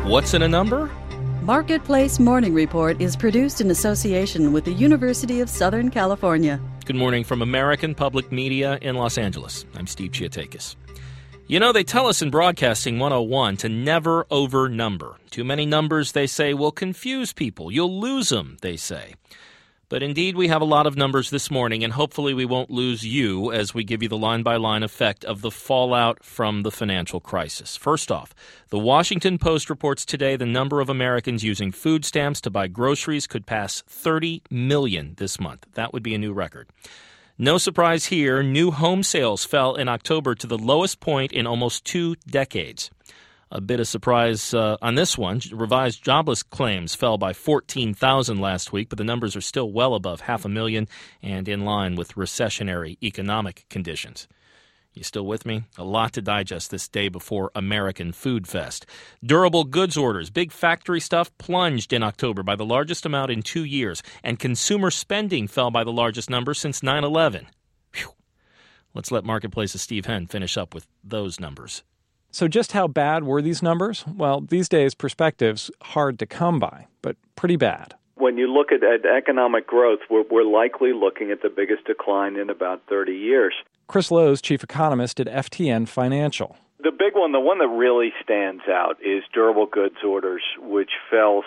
What's in a number? Marketplace Morning Report is produced in association with the University of Southern California. Good morning from American Public Media in Los Angeles. I'm Steve Chiatakis. You know, they tell us in Broadcasting 101 to never overnumber. Too many numbers, they say, will confuse people. You'll lose them, they say. But indeed, we have a lot of numbers this morning, and hopefully we won't lose you as we give you the line-by-line effect of the fallout from the financial crisis. First off, the Washington Post reports today the number of Americans using food stamps to buy groceries could pass 30 million this month. That would be a new record. No surprise here, new home sales fell in October to the lowest point in almost 2 decades. A bit of surprise on this one. Revised jobless claims fell by 14,000 last week, but the numbers are still well above 500,000 and in line with recessionary economic conditions. You still with me? A lot to digest this day before American Food Fest. Durable goods orders, big factory stuff, plunged in October by the largest amount in 2 years, and consumer spending fell by the largest number since 9/11. Whew. Let's let Marketplace's Steve Henn finish up with those numbers. So just how bad were these numbers? Well, these days, perspective's hard to come by, but pretty bad. When you look at economic growth, we're likely looking at the biggest decline in about 30 years. Chris Lowe's chief economist at FTN Financial. The big one, the one that really stands out, is durable goods orders, which fell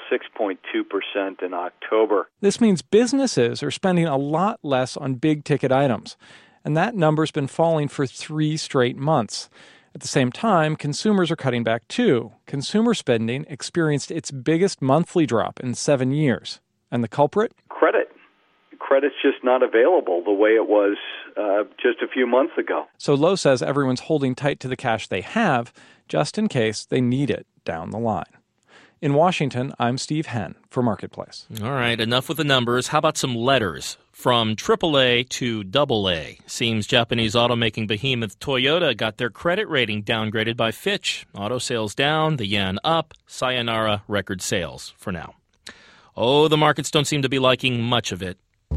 6.2% in October. This means businesses are spending a lot less on big-ticket items, and that number's been falling for 3 straight months. At the same time, consumers are cutting back too. Consumer spending experienced its biggest monthly drop in 7 years. And the culprit? Credit. Credit's just not available the way it was just a few months ago. So Lowe says everyone's holding tight to the cash they have, just in case they need it down the line. In Washington, I'm Steve Henn for Marketplace. All right, enough with the numbers. How about some letters? From AAA to AA. Seems Japanese automaking behemoth Toyota got their credit rating downgraded by Fitch. Auto sales down, the yen up, sayonara record sales for now. Oh, the markets don't seem to be liking much of it.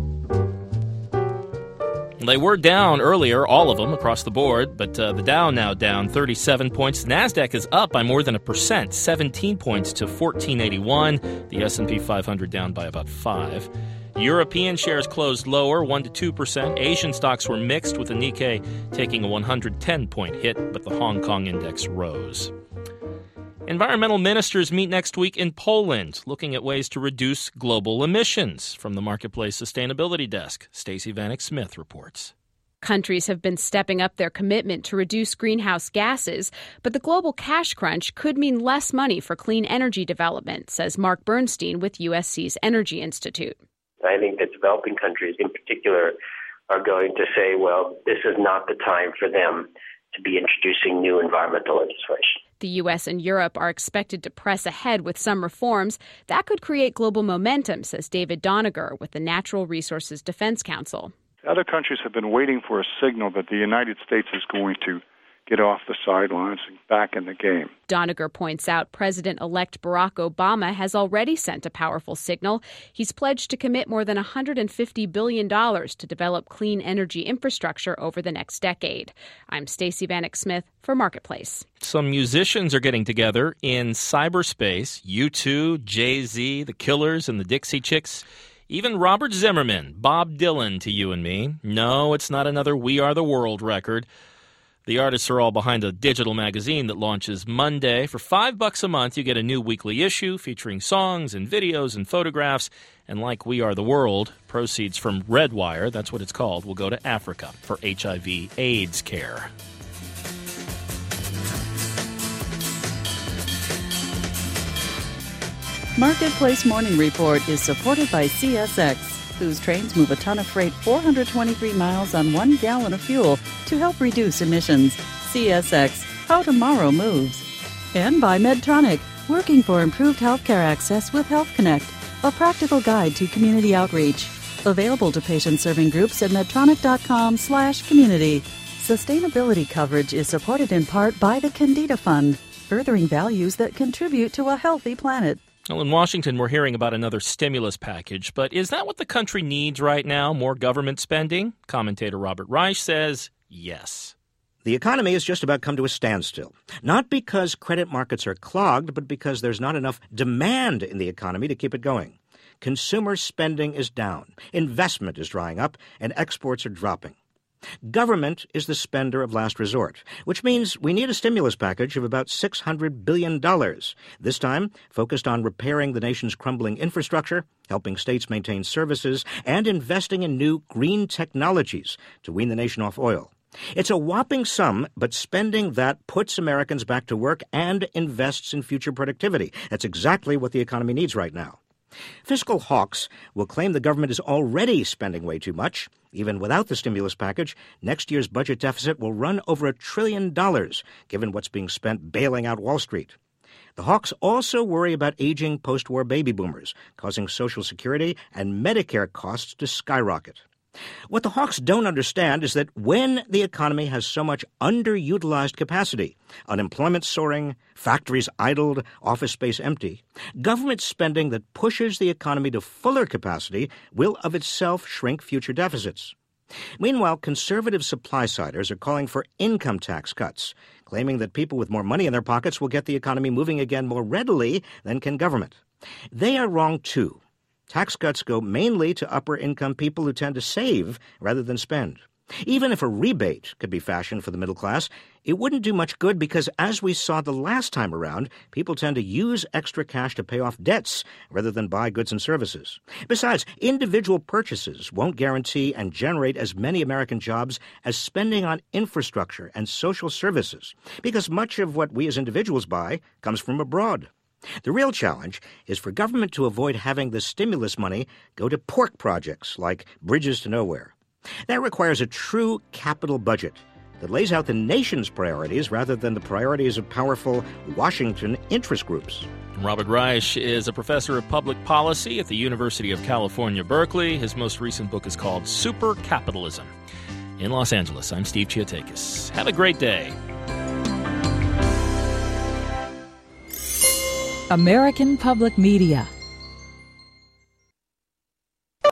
They were down earlier, all of them across the board, but the Dow now down 37 points. The NASDAQ is up by more than 1%, 17 points to 1481. The S&P 500 down by about 5. European shares closed lower, 1 to 2%. Asian stocks were mixed, with the Nikkei taking a 110-point hit, but the Hong Kong index rose. Environmental ministers meet next week in Poland, looking at ways to reduce global emissions. From the Marketplace Sustainability Desk, Stacey Vanek Smith reports. Countries have been stepping up their commitment to reduce greenhouse gases, but the global cash crunch could mean less money for clean energy development, says Mark Bernstein with USC's Energy Institute. I think that developing countries in particular are going to say, well, this is not the time for them to be introducing new environmental legislation. The U.S. and Europe are expected to press ahead with some reforms. That could create global momentum, says David Doniger with the Natural Resources Defense Council. Other countries have been waiting for a signal that the United States is going to get off the sidelines and back in the game. Doniger points out President-elect Barack Obama has already sent a powerful signal. He's pledged to commit more than $150 billion to develop clean energy infrastructure over the next decade. I'm Stacey Vanek Smith for Marketplace. Some musicians are getting together in cyberspace. U2, Jay-Z, The Killers, and the Dixie Chicks. Even Robert Zimmerman, Bob Dylan to you and me. No, it's not another We Are the World record. The artists are all behind a digital magazine that launches Monday. For $5 a month, you get a new weekly issue featuring songs and videos and photographs. And like We Are the World, proceeds from Redwire, that's what it's called, will go to Africa for HIV/AIDS care. Marketplace Morning Report is supported by CSX, whose trains move a ton of freight 423 miles on 1 gallon of fuel to help reduce emissions. CSX, how tomorrow moves. And by Medtronic, working for improved healthcare access with Health Connect, a practical guide to community outreach. Available to patient-serving groups at medtronic.com/community. Sustainability coverage is supported in part by the Candida Fund, furthering values that contribute to a healthy planet. Well, in Washington, we're hearing about another stimulus package, but is that what the country needs right now, more government spending? Commentator Robert Reich says yes. The economy has just about come to a standstill, not because credit markets are clogged, but because there's not enough demand in the economy to keep it going. Consumer spending is down, investment is drying up, and exports are dropping. Government is the spender of last resort, which means we need a stimulus package of about $600 billion, this time focused on repairing the nation's crumbling infrastructure, helping states maintain services, and investing in new green technologies to wean the nation off oil. It's a whopping sum, but spending that puts Americans back to work and invests in future productivity. That's exactly what the economy needs right now. Fiscal hawks will claim the government is already spending way too much. Even without the stimulus package, next year's budget deficit will run over $1 trillion, given what's being spent bailing out Wall Street. The hawks also worry about aging post-war baby boomers, causing Social Security and Medicare costs to skyrocket. What the hawks don't understand is that when the economy has so much underutilized capacity, unemployment soaring, factories idled, office space empty, government spending that pushes the economy to fuller capacity will of itself shrink future deficits. Meanwhile, conservative supply-siders are calling for income tax cuts, claiming that people with more money in their pockets will get the economy moving again more readily than can government. They are wrong, too. Tax cuts go mainly to upper-income people who tend to save rather than spend. Even if a rebate could be fashioned for the middle class, it wouldn't do much good because, as we saw the last time around, people tend to use extra cash to pay off debts rather than buy goods and services. Besides, individual purchases won't guarantee and generate as many American jobs as spending on infrastructure and social services, because much of what we as individuals buy comes from abroad. The real challenge is for government to avoid having the stimulus money go to pork projects like Bridges to Nowhere. That requires a true capital budget that lays out the nation's priorities rather than the priorities of powerful Washington interest groups. Robert Reich is a professor of public policy at the University of California, Berkeley. His most recent book is called Super Capitalism. In Los Angeles, I'm Steve Chiotakis. Have a great day. American Public Media